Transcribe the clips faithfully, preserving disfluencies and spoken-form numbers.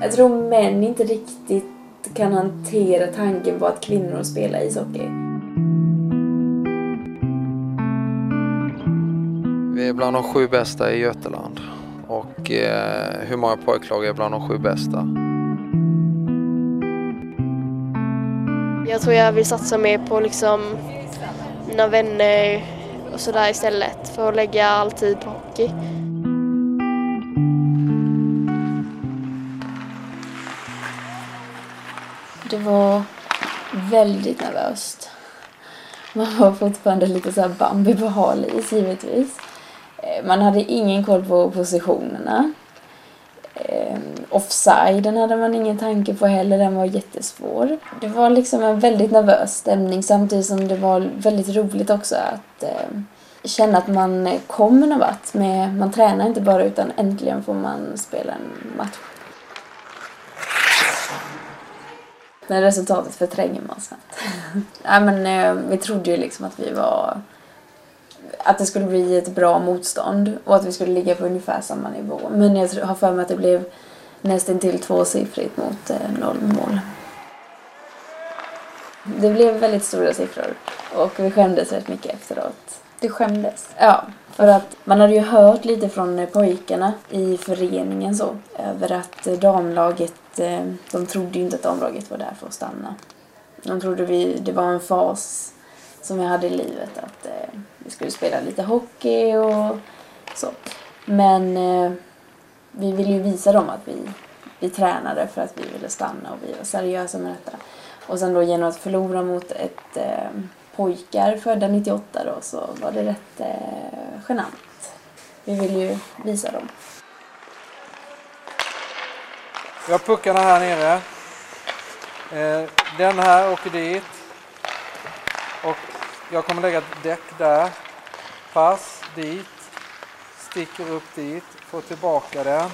Jag tror män inte riktigt kan hantera tanken på att kvinnor spelar ishockey. Vi är bland de sju bästa i Götaland. Och eh, hur många pojklag är bland de sju bästa? Jag tror jag vill satsa mer på liksom mina vänner och sådär istället för att lägga all tid på hockey. Det var väldigt nervöst. Man var fortfarande lite så här Bambi på hal is, givetvis. Man hade ingen koll på positionerna. Offsiden hade man ingen tanke på heller, den var jättesvår. Det var liksom en väldigt nervös stämning, samtidigt som det var väldigt roligt också att eh, känna att man kommer någon vart med, man tränar inte bara utan äntligen får man spela en match. När resultatet förtränger man snabbt. Nej, men eh, vi trodde ju liksom att vi var, att det skulle bli ett bra motstånd och att vi skulle ligga på ungefär samma nivå. Men jag har för mig att det blev nästan till tvåsiffrigt mot eh, noll mål. Det blev väldigt stora siffror och vi skämdes rätt mycket efteråt. Du skämdes? Ja, för att man hade ju hört lite från pojkarna i föreningen så, över att damlaget, de trodde ju inte att damlaget var där för att stanna. De trodde vi, det var en fas som vi hade i livet, att eh, vi skulle spela lite hockey och så. Men eh, vi ville ju visa dem att vi, vi tränade för att vi ville stanna och vi var seriösa med detta. Och sen då genom att förlora mot ett eh, pojkar födda nittioåtta då, så var det rätt eh, genant. Vi ville ju visa dem. Vi har puckarna här nere. Eh, den här åker dit. Och jag kommer lägga ett däck där. Pass dit. Sticker upp dit. Får tillbaka den.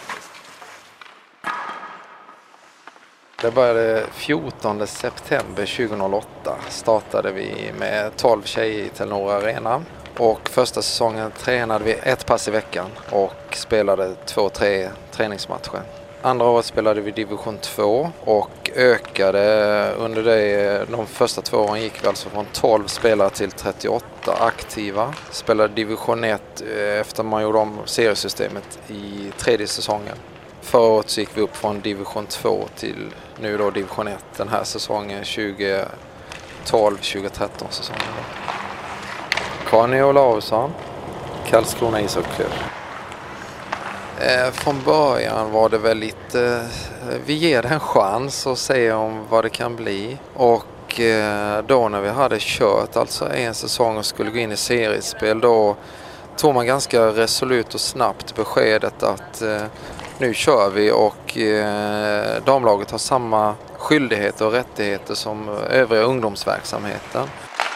Det började fjortonde september tjugohundraåtta. Startade vi med tolv tjejer i Telenor Arena. Och första säsongen tränade vi ett pass i veckan och spelade två, tre träningsmatcher. Andra året spelade vi division två och ökade under det, de första två åren gick vi alltså från tolv spelare till trettioåtta aktiva. Spelade division ett efter man gjorde om seriesystemet i tredje säsongen. Förra året så gick vi upp från division två till nu då division ett den här säsongen tjugotolv tjugotretton säsongen. Conny Olausson, Karlskrona ishockeyklubb. Eh, från början var det väl lite, eh, vi ger det en chans och se om vad det kan bli. Och eh, då när vi hade kört alltså en säsong och skulle gå in i seriespel, då tog man ganska resolut och snabbt beskedet att eh, nu kör vi och eh, damlaget har samma skyldigheter och rättigheter som övriga ungdomsverksamheten.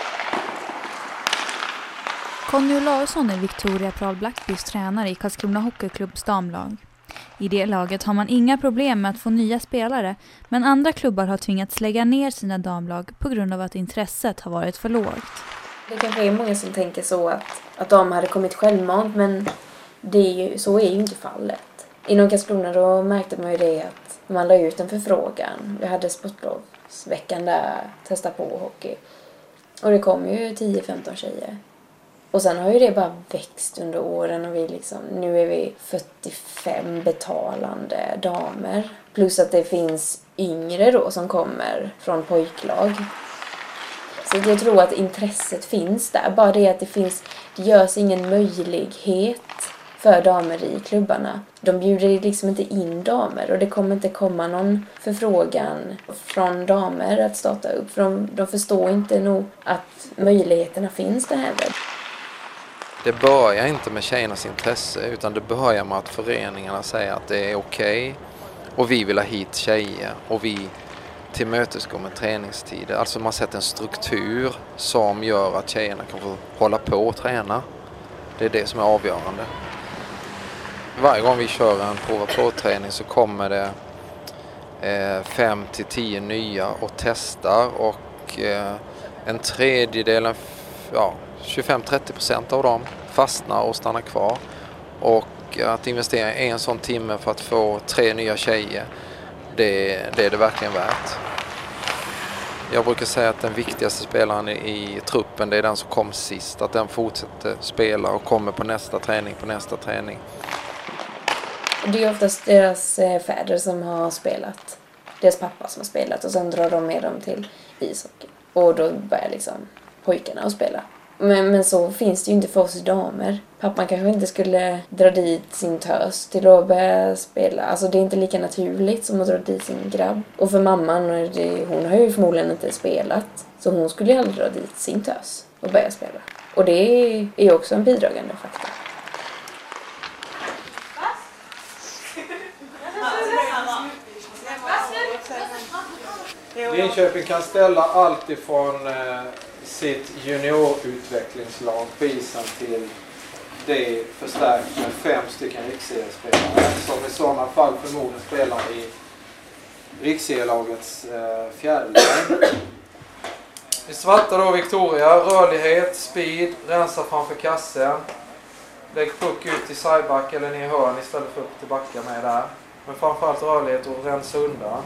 Conny Olausson är Victoria Prahl Blackbys tränare i Karlskrona Hockeyklubbs damlag. I det laget har man inga problem med att få nya spelare, men andra klubbar har tvingats lägga ner sina damlag på grund av att intresset har varit för lågt. Det kanske är många som tänker så att, att de hade kommit självmant, men det är ju, så är ju inte fallet. Inom Karlskrona då märkte man ju det att man la ut en förfrågan. Vi hade sportlovsveckan där, testa på hockey. Och det kom ju tio femton tjejer. Och sen har ju det bara växt under åren och vi liksom, nu är vi fyrtiofem betalande damer. Plus att det finns yngre då som kommer från pojklag. Så jag tror att intresset finns där. Bara det att det finns, det görs ingen möjlighet för damer i klubbarna. De bjuder liksom inte in damer och det kommer inte komma någon förfrågan från damer att starta upp. För de, de förstår inte nog att möjligheterna finns där heller. Det börjar inte med tjejernas intresse utan det börjar med att föreningarna säger att det är okej och vi vill ha hit tjejer och vi tillmötesgår med träningstider. Alltså man sätter en struktur som gör att tjejerna kan få hålla på och träna. Det är det som är avgörande. Varje gång vi kör en prova på-träning så kommer det eh, fem till tio nya och testar och eh, en tredjedel, ja, tjugofem till trettio procent av dem fastnar och stannar kvar. Och att investera i en sån timme för att få tre nya tjejer, det, det är det verkligen värt. Jag brukar säga att den viktigaste spelaren i, i truppen, det är den som kom sist. Att den fortsätter spela och kommer på nästa träning, på nästa träning. Det är oftast deras fäder som har spelat. Deras pappa som har spelat och sen drar de med dem till ishockey. Och då börjar liksom pojkarna att spela. Men, men så finns det ju inte för oss damer. Pappan kanske inte skulle dra dit sin tös till att börja spela. Alltså det är inte lika naturligt som att dra dit sin grabb. Och för mamman, det, hon har ju förmodligen inte spelat. Så hon skulle ju aldrig dra dit sin tös och börja spela. Och det är ju också en bidragande faktor. Linköping kan ställa allt ifrån eh, sitt juniorutvecklingslag på isen till det förstärkt med fem stycken riksseriespelare som i sådana fall förmodligen spelar i riksserielagets eh, fjärde lag. I svarta då Victoria, rörlighet, speed, rensa framför kassen. Lägg puck ut i sideback eller ner i hörn istället för upp till backa med där. Men framförallt rörlighet och rensa undan.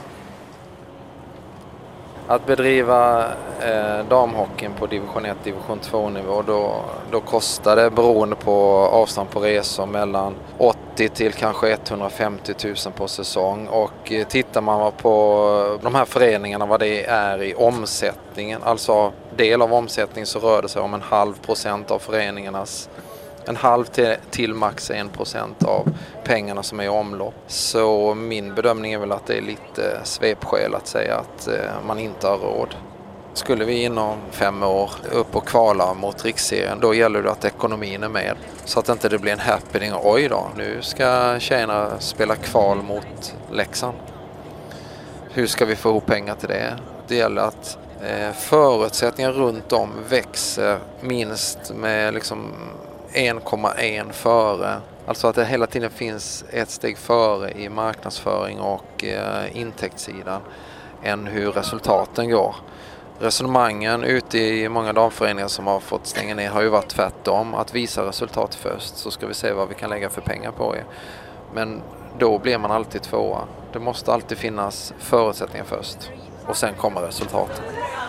Att bedriva eh, damhockeyn på division ett, division två nivå, då, då kostar det beroende på avstånd på resor mellan åttio till kanske etthundrafemtio tusen på säsong. Och eh, tittar man på de här föreningarna vad det är i omsättningen, alltså del av omsättningen, så rör det sig om en halv procent av föreningarnas, en halv till, till max en procent av pengarna som är i omlopp. Så min bedömning är väl att det är lite svepskäl att säga att eh, man inte har råd. Skulle vi inom fem år upp och kvala mot riksserien, då gäller det att ekonomin är med. Så att inte det blir en happening. Oj då, nu ska tjejerna spela kval mot Leksand. Hur ska vi få ihop pengar till det? Det gäller att eh, förutsättningar runt om växer minst med liksom en komma ett före. Alltså att det hela tiden finns ett steg före i marknadsföring och eh, intäktssidan än hur resultaten går. Resonemangen ute i många damföreningar som har fått stänga ner har ju varit tvärtom. Att visa resultat först, så ska vi se vad vi kan lägga för pengar på er. Men då blir man alltid tvåa. Det måste alltid finnas förutsättningar först och sen kommer resultaten.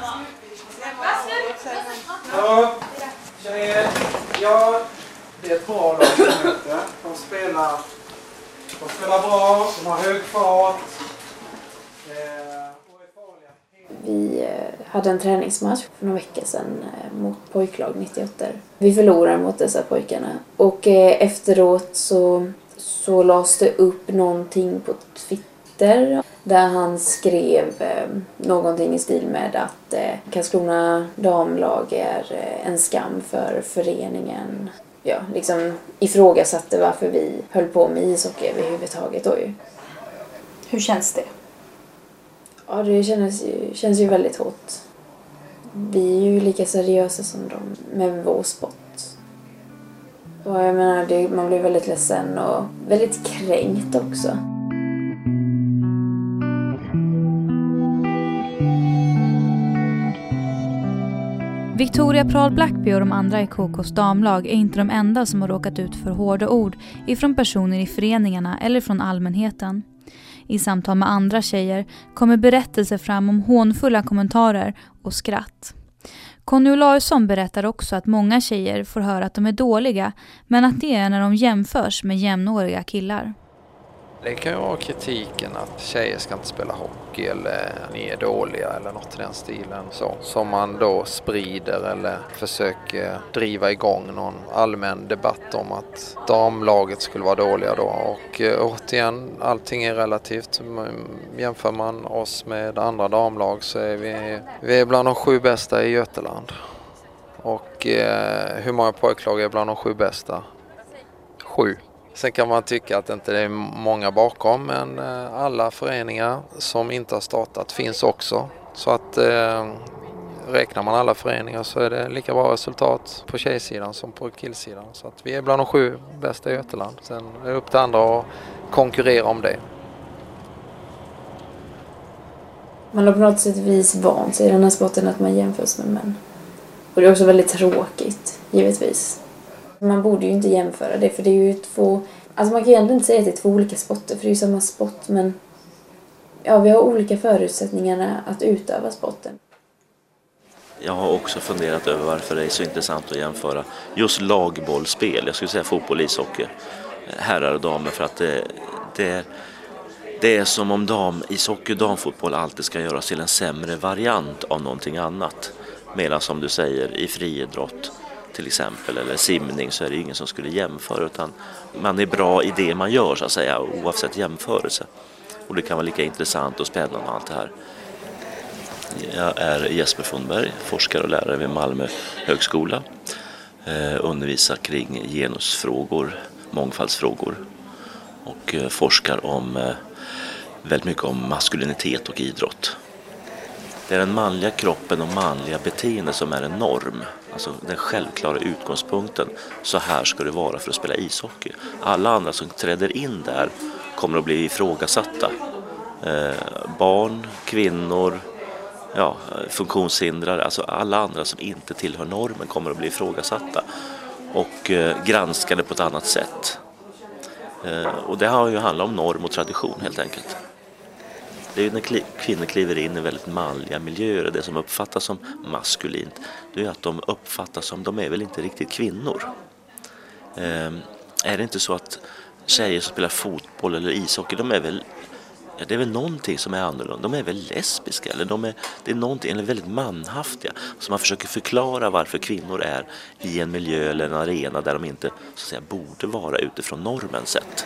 Ja, tjejer, ja, det är ett bra lag. De spelar, de spelar bra, de har hög fart. Vi hade en träningsmatch för några veckor sedan mot pojklag nittioåtta. Vi förlorade mot dessa pojkarna. Och efteråt så, så lades det upp någonting på Twitter där han skrev någonting i stil med att Karlskrona damlag är en skam för föreningen. Ja, liksom ifrågasatte varför vi höll på med ishockey överhuvudtaget då ju. Hur känns det? Ja, det känns ju, känns ju väldigt hårt. Vi är ju lika seriösa som de med vår sport. Och jag menar, det, man blir väldigt ledsen och väldigt kränkt också. Victoria Prahl Blackby och de andra i K K:s damlag är inte de enda som har råkat ut för hårda ord ifrån personer i föreningarna eller från allmänheten. I samtal med andra tjejer kommer berättelser fram om hånfulla kommentarer och skratt. Conny Olausson berättar också att många tjejer får höra att de är dåliga, men att det är när de jämförs med jämnåriga killar. Det kan ju vara kritiken att tjejer ska inte spela hockey eller ni är dåliga eller något i den stilen. Så, som man då sprider eller försöker driva igång någon allmän debatt om att damlaget skulle vara dåliga då. Och återigen, allting är relativt. Jämför man oss med andra damlag så är vi, vi är bland de sju bästa i Götaland. Och eh, hur många pojklag är bland de sju bästa? Sju. Sen kan man tycka att inte det är många bakom, men alla föreningar som inte har startat finns också. Så att eh, räknar man alla föreningar så är det lika bra resultat på tjejsidan som på killsidan. Så att vi är bland de sju bästa i Götaland. Sen är det upp till andra att konkurrera om det. Man har på något sätt vis vant sig i den här sporten att man jämförs med män. Och det är också väldigt tråkigt, givetvis. Man borde ju inte jämföra det, för det är ju två... Alltså man kan ju ändå inte säga att det är två olika sporter, för det är ju samma sport, men... ja, vi har olika förutsättningar att utöva sporten. Jag har också funderat över varför det är så intressant att jämföra just lagbollspel, jag skulle säga fotboll, ishockey, herrar och damer, för att det, det, är, det är som om dam, ishockey och damfotboll alltid ska göras till en sämre variant av någonting annat. Medan som du säger i friidrott till exempel eller simning så är det ingen som skulle jämföra, utan man är bra i det man gör så att säga oavsett jämförelse. Och det kan vara lika intressant och spännande och allt det här. Jag är Jesper Fundberg, forskare och lärare vid Malmö högskola. Eh, undervisar kring genusfrågor, mångfaldsfrågor och eh, forskar om eh, väldigt mycket om maskulinitet och idrott. Det är den manliga kroppen och manliga beteende som är en norm. Alltså den självklara utgångspunkten. Så här ska det vara för att spela ishockey. Alla andra som träder in där kommer att bli ifrågasatta. Eh, barn, kvinnor, ja, funktionshindrare, alltså alla andra som inte tillhör normen kommer att bli ifrågasatta. Och eh, granskade på ett annat sätt. Eh, och det har ju handlat om norm och tradition helt enkelt. Det är ju när kvinnor kliver in i väldigt manliga miljöer, det som uppfattas som maskulint, det är att de uppfattas som, de är väl inte riktigt kvinnor. Eh, är det inte så att tjejer som spelar fotboll eller ishockey, de är väl, ja, det är väl någonting som är annorlunda, de är väl lesbiska eller de är, det är någonting, eller väldigt manhaftiga, så man försöker förklara varför kvinnor är i en miljö eller en arena där de inte så att säga borde vara utifrån normen sett.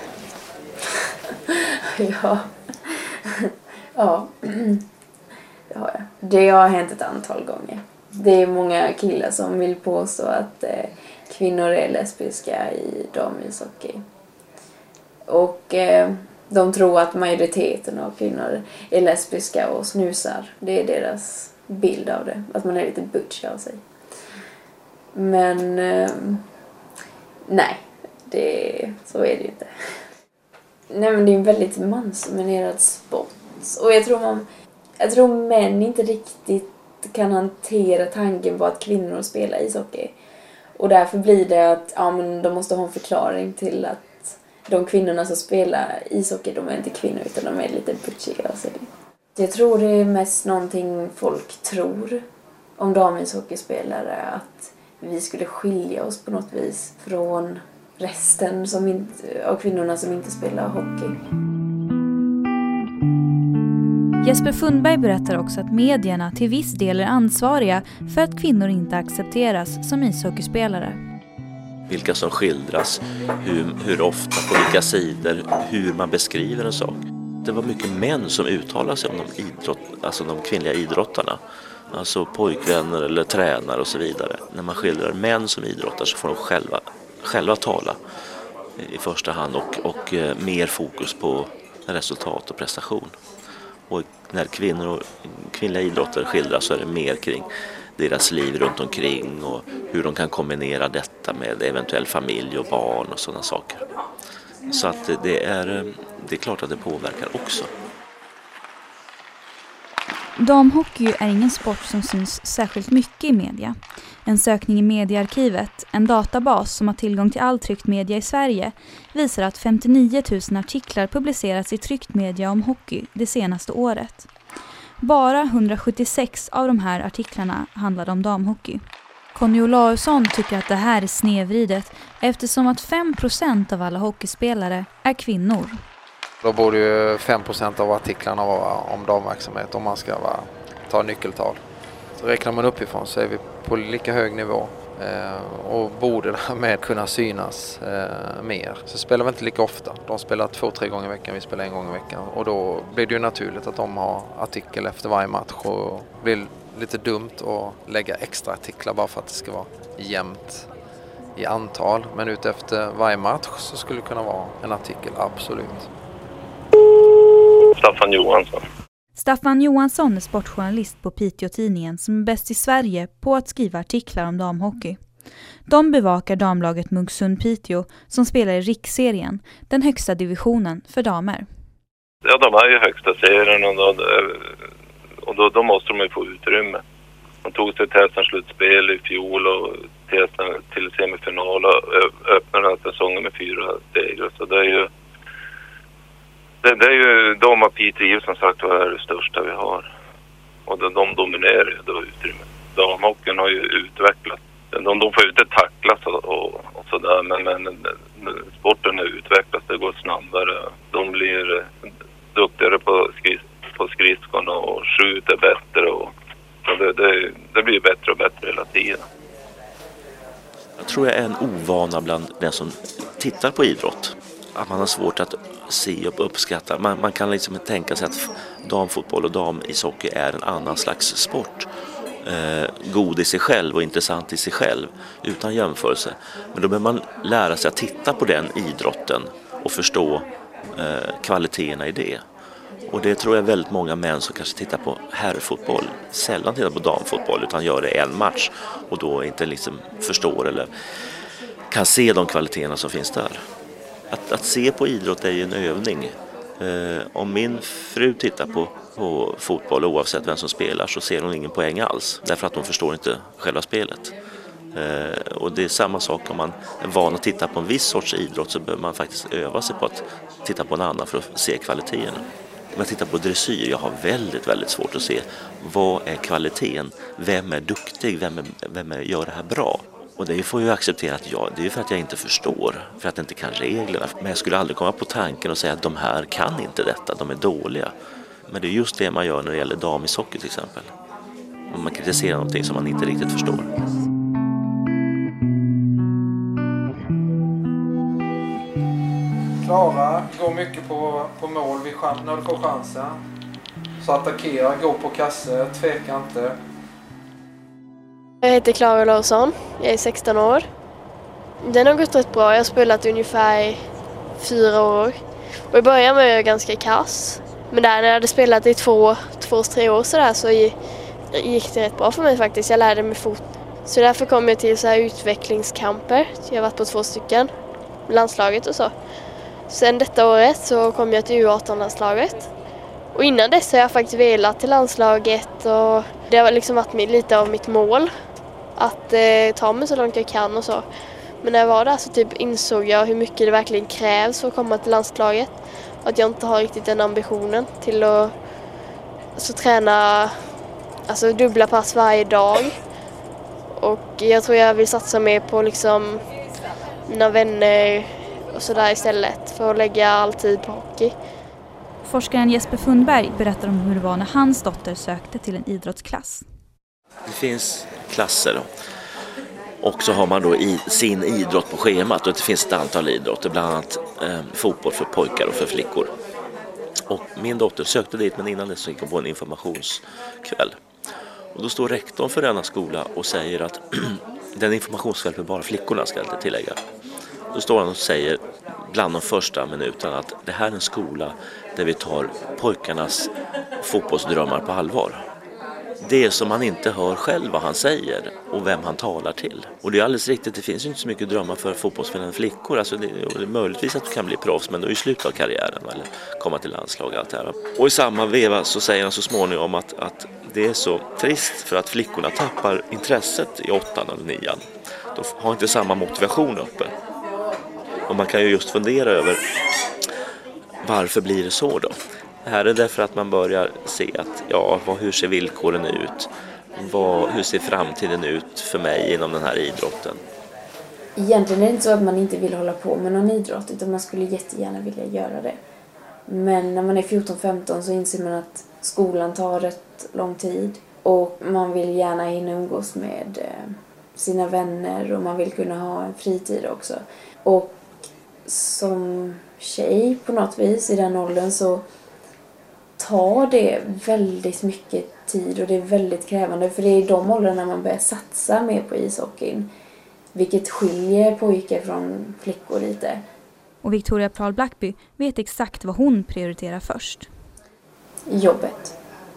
Ja. Ja, det har jag. Det har hänt ett antal gånger. Det är många killar som vill påstå att eh, kvinnor är lesbiska i damishockey. Och eh, de tror att majoriteten av kvinnor är lesbiska och snusar. Det är deras bild av det. Att man är lite butch av sig. Men eh, nej, det, så är det ju inte. Nej, men det är en väldigt mansdominerad sport. Och jag tror, man, jag tror män inte riktigt kan hantera tanken på att kvinnor spelar ishockey. Och därför blir det att ja, men de måste ha en förklaring till att de kvinnorna som spelar ishockey, de är inte kvinnor utan de är lite butchiga. Alltså. Jag tror det är mest någonting folk tror om damishockeyspelare, att vi skulle skilja oss på något vis från resten som inte, av kvinnorna som inte spelar hockey. Jesper Fundberg berättar också att medierna till viss del är ansvariga för att kvinnor inte accepteras som ishockeyspelare. Vilka som skildras, hur, hur ofta, på vilka sidor, hur man beskriver en sak. Det var mycket män som uttalade sig om de, idrott, alltså de kvinnliga idrottarna. Alltså pojkvänner eller tränare och så vidare. När man skildrar män som idrottar så får de själva, själva tala i första hand och, och mer fokus på resultat och prestation. Och när kvinnor och kvinnliga idrottare skildras så är det mer kring deras liv runt omkring och hur de kan kombinera detta med eventuell familj och barn och sådana saker. Så att det är, det är klart att det påverkar också. Damhockey är ingen sport som syns särskilt mycket i media. En sökning i Mediearkivet, en databas som har tillgång till all tryckt media i Sverige, visar att femtionio tusen artiklar publicerats i tryckt media om hockey det senaste året. Bara hundrasjuttiosex av de här artiklarna handlade om damhockey. Conny Olausson tycker att det här är snedvridet eftersom att fem procent av alla hockeyspelare är kvinnor. Då borde ju fem procent av artiklarna vara om damverksamhet om man ska vara, ta nyckeltal. Så räknar man uppifrån så är vi på lika hög nivå eh, och borde därmed kunna synas eh, mer. Så spelar vi inte lika ofta. De spelar två, tre gånger i veckan, vi spelar en gång i veckan. Och då blir det ju naturligt att de har artikel efter varje match och blir lite dumt att lägga extra artiklar bara för att det ska vara jämnt i antal. Men ut efter varje match så skulle det kunna vara en artikel, absolut. Staffan Johansson. Staffan Johansson är sportjournalist på Piteå-tidningen som är bäst i Sverige på att skriva artiklar om damhockey. De bevakar damlaget Munksund-Piteå som spelar i riksserien, den högsta divisionen för damer. Ja, de är ju högsta serien och, då, och då, då måste de ju få utrymme. De tog sig till ett slutspel i fjol och till, till semifinal och öppnade den säsongen med fyra segrar. Så det är ju Det, det är ju de och I T I F som sagt var är det största vi har. Och de, de dominerar ju då utrymmet. Damhockeyn har ju utvecklats. De, de får ju inte tacklas och, och, och sådär, men, men sporten är utvecklats, det går snabbare. De blir duktigare på, skris, på skridskon och skjuter bättre. Och, och det, det, det blir bättre och bättre hela tiden. Jag tror jag är en ovana bland den som tittar på idrott. Att man har svårt att se och uppskatta. Man, man kan liksom tänka sig att damfotboll och damishockey är en annan slags sport. Eh, god i sig själv och intressant i sig själv utan jämförelse. Men då behöver man lära sig att titta på den idrotten och förstå eh, kvaliteterna i det. Och det tror jag väldigt många män som kanske tittar på herrfotboll sällan tittar på damfotboll utan gör det en match och då inte liksom förstår eller kan se de kvaliteterna som finns där. Att, att se på idrott är ju en övning. Eh, om min fru tittar på, på fotboll oavsett vem som spelar så ser hon ingen poäng alls. Därför att hon förstår inte själva spelet. Eh, och det är samma sak om man är van att titta på en viss sorts idrott så behöver man faktiskt öva sig på att titta på en annan för att se kvaliteterna. Om jag tittar på dressyr, jag har väldigt, väldigt svårt att se vad är kvaliteten, vem är duktig, vem, är, vem är, gör det här bra. Och det får ju acceptera att jag, det är för att jag inte förstår, för att jag inte kan reglerna. Men jag skulle aldrig komma på tanken och säga att de här kan inte detta, de är dåliga. Men det är just det man gör när det gäller damishockey till exempel. Om man kritiserar någonting som man inte riktigt förstår. Klara, går mycket på, på mål vid, när du får chansen. Så attackera, gå på kasse, tveka inte. Jag heter Klara Larsson, jag är sexton år. Den har gått rätt bra, jag har spelat ungefär fyra år. Och i början var jag ganska kass. Men där när jag hade spelat i två, två tre år så, där, så gick det rätt bra för mig faktiskt. Jag lärde mig fot. Så därför kom jag till så här utvecklingskamper. Jag har varit på två stycken, landslaget och så. Sen detta året så kom jag till U arton-landslaget. Och innan dess har jag faktiskt velat till landslaget och det har liksom varit lite av mitt mål. Att eh, ta mig så långt jag kan och så. Men när jag var där så typ insåg jag hur mycket det verkligen krävs för att komma till landslaget. Och att jag inte har riktigt den ambitionen till att alltså, träna alltså, dubbla pass varje dag. Och jag tror jag vill satsa mer på liksom, mina vänner och sådär istället för att lägga all tid på hockey. Forskaren Jesper Fundberg berättar om hur det var när hans dotter sökte till en idrottsklass. Det finns klasser då. Och så har man då i, sin idrott på schemat och det finns ett antal idrotter, bland annat eh, fotboll för pojkar och för flickor. Och min dotter sökte dit men innan det så gick hon på en informationskväll. Och då står rektorn för denna skola och säger att den informationskväll för bara flickorna ska jag tillägga. Då står han och säger bland de första minuterna att det här är en skola där vi tar pojkarnas fotbollsdrömmar på allvar. Det är som man inte hör själv vad han säger och vem han talar till. Och det är alldeles riktigt, det finns ju inte så mycket drömmar för fotbollsspelande flickor. Alltså det är möjligtvis att du kan bli proffs men då är i slutet av karriären eller komma till landslag och allt det här. Och i samma veva så säger han så småningom att, att det är så trist för att flickorna tappar intresset i åttan eller nian. De har inte samma motivation uppe. Och man kan ju just fundera över varför blir det så då? Här är det därför att man börjar se att ja, vad, hur ser villkoren ut? Vad, hur ser framtiden ut för mig inom den här idrotten? Egentligen är det inte så att man inte vill hålla på med någon idrott utan man skulle jättegärna vilja göra det. Men när man är fjorton femton så inser man att skolan tar rätt lång tid och man vill gärna hinna umgås med sina vänner och man vill kunna ha en fritid också. Och som tjej på något vis i den åldern så tar det väldigt mycket tid och det är väldigt krävande för det är i de åldrarna man börjar satsa mer på ishockeyn. Vilket skiljer pojkar från flickor lite. Och Victoria Prahl Blackby vet exakt vad hon prioriterar först. Jobbet.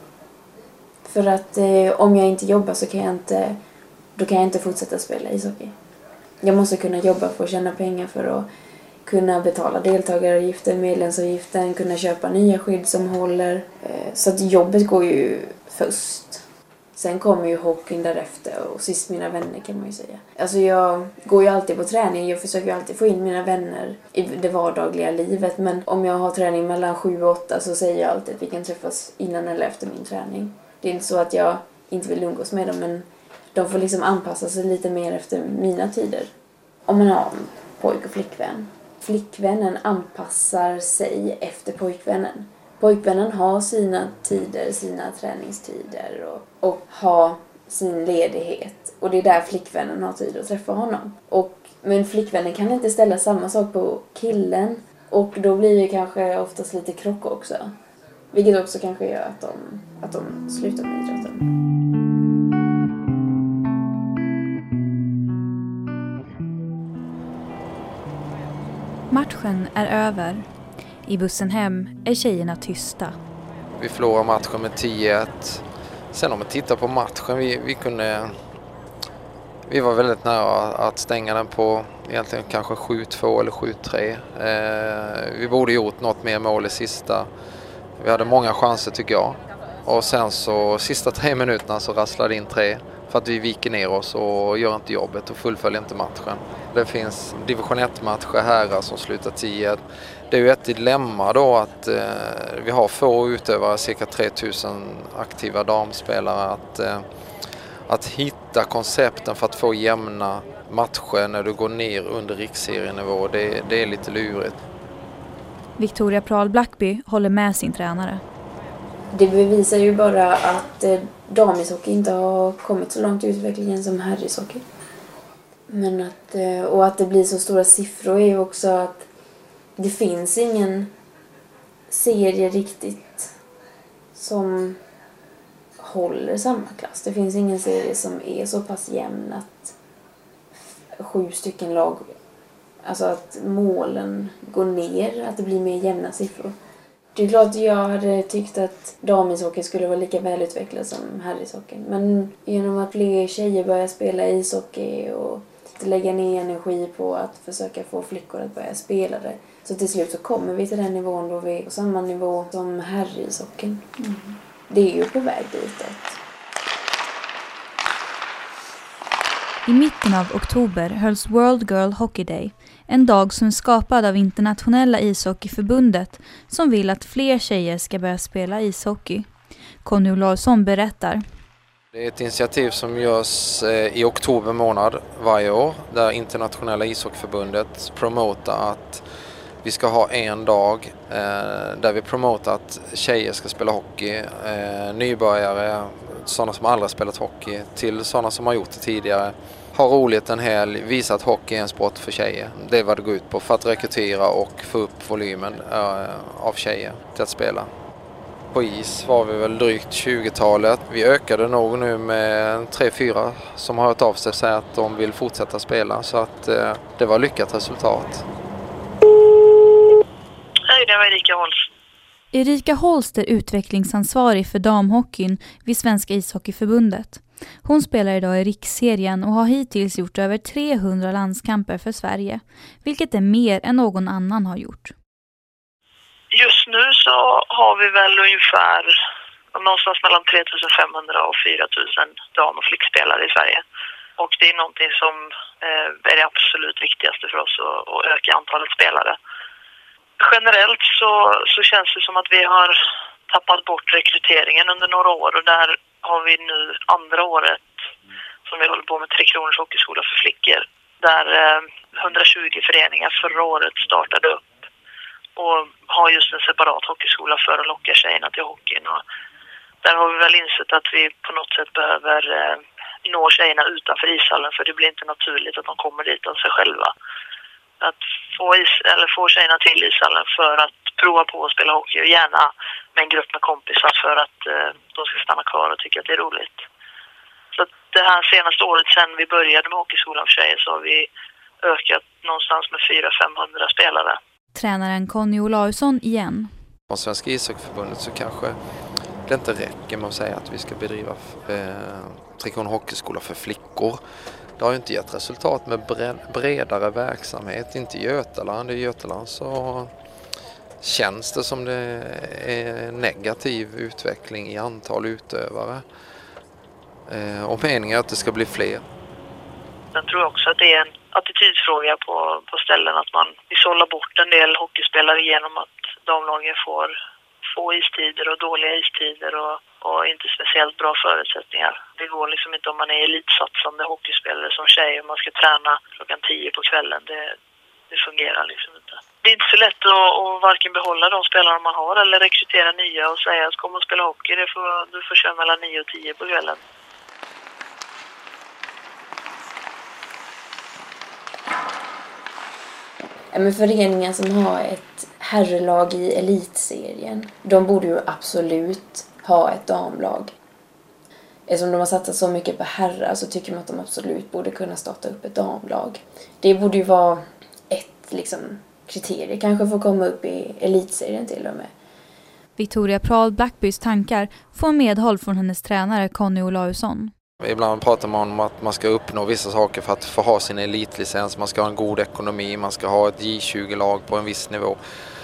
För att eh, om jag inte jobbar så kan jag inte, då kan jag inte fortsätta spela ishockey. Jag måste kunna jobba för att tjäna pengar för att kunna betala deltagaravgiften, medlemsavgiften, kunna köpa nya skydd som håller. Så att jobbet går ju först. Sen kommer ju hockeyn därefter och sist mina vänner kan man ju säga. Alltså jag går ju alltid på träning. Jag försöker ju alltid få in mina vänner i det vardagliga livet. Men om jag har träning mellan sju och åtta så säger jag alltid att vi kan träffas innan eller efter min träning. Det är inte så att jag inte vill umgås med dem, men de får liksom anpassa sig lite mer efter mina tider. Om man har en pojk och flickvän. Flickvännen anpassar sig efter pojkvännen. Pojkvännen har sina tider, sina träningstider och, och har sin ledighet. Och det är där flickvännen har tid att träffa honom. Och, men flickvännen kan inte ställa samma sak på killen. Och då blir det kanske oftast lite krock också. Vilket också kanske gör att de, att de slutar med idrotten. Matchen är över. I bussen hem är tjejerna tysta. Vi förlorar matchen med tio ett. Sen om vi tittar på matchen, vi, vi kunde... Vi var väldigt nära att stänga den på egentligen kanske sju två eller sju tre. Eh, vi borde gjort något mer mål i sista. Vi hade många chanser tycker jag. Och sen så sista tre minuterna så rasslade in tre. För att vi viker ner oss och gör inte jobbet och fullföljer inte matchen. Det finns division ett-matcher här som slutar tio. Det är ju ett dilemma då att eh, vi har få utövare, cirka tre tusen aktiva damspelare. Att, eh, att hitta koncepten för att få jämna matcher när du går ner under riksserienivå, det, det är lite lurigt. Victoria Prahl Blackby håller med sin tränare. Det bevisar ju bara att eh, damishockey inte har kommit så långt i utvecklingen som herrishockey. Men att, eh, och att det blir så stora siffror är ju också att det finns ingen serie riktigt som håller samma klass. Det finns ingen serie som är så pass jämn att sju stycken lag, alltså att målen går ner, att det blir mer jämna siffror. Det är klart att jag hade tyckt att damishockey skulle vara lika välutvecklad som herrishockey. Men genom att fler tjejer börjar spela ishockey och lägga ner energi på att försöka få flickor att börja spela det, så till slut så kommer vi till den nivån då vi är på samma nivå som herrishockeyn. Mm. Det är ju på väg ditåt. I mitten av oktober hölls World Girl Hockey Day, en dag som är skapad av Internationella ishockeyförbundet som vill att fler tjejer ska börja spela ishockey. Conny Olausson berättar. Det är ett initiativ som görs i oktober månad varje år där Internationella ishockeyförbundet promotar att vi ska ha en dag där vi promotar att tjejer ska spela hockey, nybörjare, sådana som aldrig spelat hockey till sådana som har gjort det tidigare. Ha roligt en helg, visa att hockey är en sport för tjejer. Det är vad det går ut på för att rekrytera och få upp volymen av tjejer till att spela. På is var vi väl drygt tjugotalet. Vi ökade nog nu med tre fyra som har hört av sig och säger att de vill fortsätta spela. Så att eh, det var lyckat resultat. Hej, det var Erika Holst. Erika Holst är utvecklingsansvarig för damhockeyn vid Svenska ishockeyförbundet. Hon spelar idag i riksserien och har hittills gjort över trehundra landskamper för Sverige, vilket är mer än någon annan har gjort. Just nu så har vi väl ungefär någonstans mellan tre tusen femhundra och fyra tusen dam- och flickspelare i Sverige. Och det är någonting som eh, är det absolut viktigaste för oss att, att öka antalet spelare. Generellt så, så känns det som att vi har tappat bort rekryteringen under några år och där har vi nu andra året som vi håller på med Tre Kronors hockeyskola för flickor där eh, hundratjugo föreningar förra året startade upp och har just en separat hockeyskola för att locka tjejerna till hockeyn. Och där har vi väl insett att vi på något sätt behöver eh, nå tjejerna utanför ishallen för det blir inte naturligt att de kommer dit av sig själva. Att få, is, eller få tjejerna till ishallen för att prova på att spela hockey och gärna med en grupp med kompisar för att eh, de ska stanna kvar och tycka att det är roligt. Så att det här senaste året sedan vi började med hockeyskolan för tjejer så har vi ökat någonstans med fyra till femhundra spelare. Tränaren Conny Olausson igen. Från Svenska ishockeyförbundet så kanske det inte räcker med att säga att vi ska bedriva eh, Tre Kronor hockeyskola för flickor. Det har ju inte gett resultat med bredare verksamhet, inte i Götaland. I Götaland så känns det som det är negativ utveckling i antal utövare. Eh, och meningen är att det ska bli fler. Sen tror jag också att det är en attitydfråga på, på ställen att man vill sålla bort en del hockeyspelare genom att damlagen får få istider och dåliga istider och, och inte speciellt bra förutsättningar. Det går liksom inte om man är elitsatsande hockeyspelare som tjej och man ska träna klockan tio på kvällen. Det, det fungerar liksom inte. Det är inte så lätt att, att varken behålla de spelarna man har eller rekrytera nya och säga att kom och spela hockey, det får, du får köra mellan nio och tio på kvällen. Men föreningar som har ett herrlag i elitserien, de borde ju absolut ha ett damlag. Eftersom de har satsat så mycket på herrar så tycker man att de absolut borde kunna starta upp ett damlag. Det borde ju vara ett liksom, kriterie, kanske få komma upp i elitserien till och med. Victoria Prahl Blackbys tankar får medhåll från hennes tränare Conny Olausson. Ibland pratar man om att man ska uppnå vissa saker för att få ha sin elitlicens. Man ska ha en god ekonomi, man ska ha ett J tjugo-lag på en viss nivå.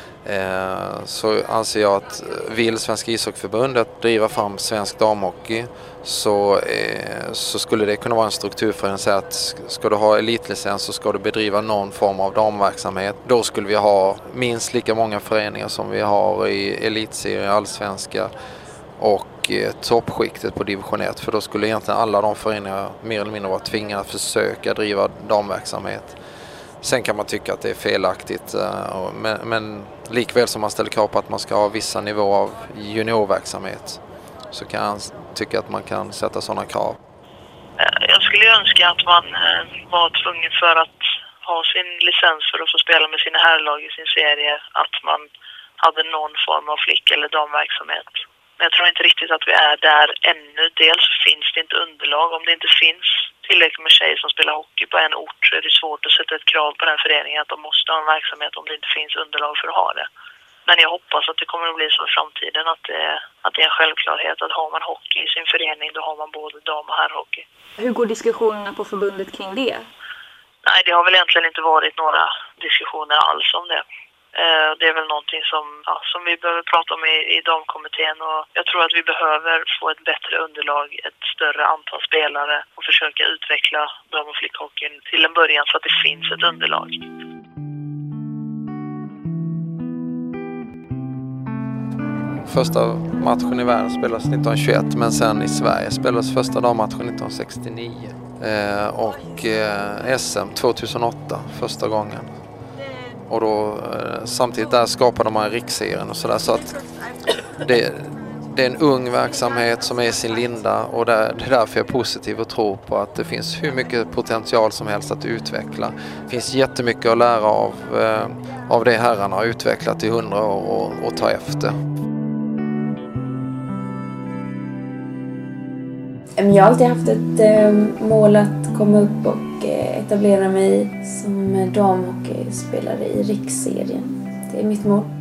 Eh, så anser jag att vill Svenska ishockeyförbundet driva fram svensk damhockey så, eh, så skulle det kunna vara en struktur för en att säga att ska du ha elitlicens så ska du bedriva någon form av damverksamhet. Då skulle vi ha minst lika många föreningar som vi har i elitserien, allsvenska och toppskiktet på division ett, för då skulle egentligen alla de föreningar mer eller mindre vara tvingade att försöka driva damverksamhet. Sen kan man tycka att det är felaktigt, men, men likväl som man ställer krav på att man ska ha vissa nivåer av juniorverksamhet så kan jag tycka att man kan sätta sådana krav. Jag skulle önska att man var tvungen för att ha sin licens för att få spela med sina herrlag i sin serie, att man hade någon form av flick- eller damverksamhet. Men jag tror inte riktigt att vi är där ännu. Dels finns det inte underlag. Om det inte finns tillräckligt med tjejer som spelar hockey på en ort så är det svårt att sätta ett krav på den föreningen att de måste ha en verksamhet om det inte finns underlag för att ha det. Men jag hoppas att det kommer att bli så i framtiden att det, att det är en självklarhet att har man hockey i sin förening då har man både dam- och herrhockey. Hur går diskussionerna på förbundet kring det? Nej, det har väl egentligen inte varit några diskussioner alls om det. Det är väl någonting som, ja, som vi behöver prata om i, i damkommittén och jag tror att vi behöver få ett bättre underlag, ett större antal spelare och försöka utveckla dam- och flickhockeyn till en början så att det finns ett underlag. Första matchen i världen spelades nittonhundratjugoett men sen i Sverige spelades första dammatchen nittonhundrasextionio eh, och eh, S M tjugohundraåtta första gången. Och då samtidigt där skapade man riksserien och sådär så att det, det är en ung verksamhet som är i sin linda och det, det är därför jag är positiv och tror på att det finns hur mycket potential som helst att utveckla. Det finns jättemycket att lära av, av det herrarna har utvecklat i hundra år och, och ta efter. Jag har alltid haft ett eh, mål att komma upp och eh, etablera mig som damhockeyspelare i riksserien. Det är mitt mål.